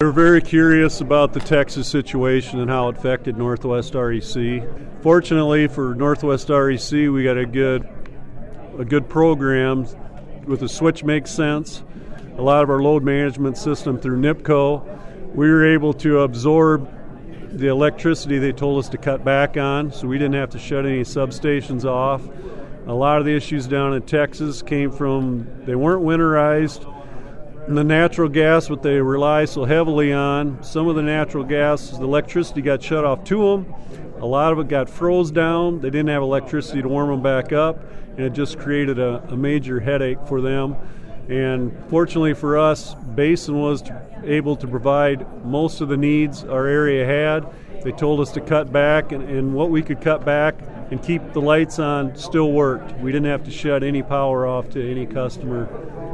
were very curious about the Texas situation and how it affected Northwest REC. Fortunately for Northwest REC, we got a good program with the switch makes sense. A lot of our load management system through NIPCO, we were able to absorb the electricity they told us to cut back on, so we didn't have to shut any substations off. A lot of the issues down in Texas came from they weren't winterized. And the natural gas, what they rely so heavily on, some of the natural gas, the electricity got shut off to them. A lot of it got froze down. They didn't have electricity to warm them back up, and it just created a major headache for them. And fortunately for us, Basin was able to provide most of the needs our area had. They told us to cut back, and what we could cut back and keep the lights on still worked. We didn't have to shut any power off to any customer